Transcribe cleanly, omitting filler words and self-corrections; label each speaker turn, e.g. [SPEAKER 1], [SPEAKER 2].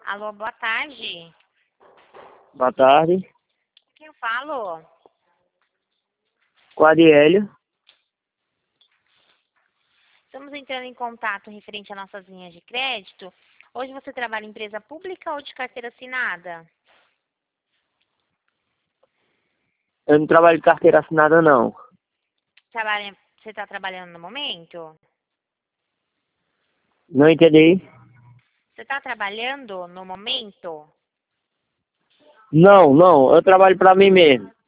[SPEAKER 1] Alô, boa tarde.
[SPEAKER 2] Boa tarde.
[SPEAKER 1] Quem eu falo?
[SPEAKER 2] Com a Adiélio.
[SPEAKER 1] Estamos entrando em contato referente às nossas linhas de crédito. Hoje você trabalha em empresa pública ou de carteira assinada?
[SPEAKER 2] Eu não trabalho de carteira assinada, não.
[SPEAKER 1] Você está trabalhando no momento?
[SPEAKER 2] Não entendi?
[SPEAKER 1] Você está trabalhando no momento?
[SPEAKER 2] Não, eu trabalho para mim mesmo.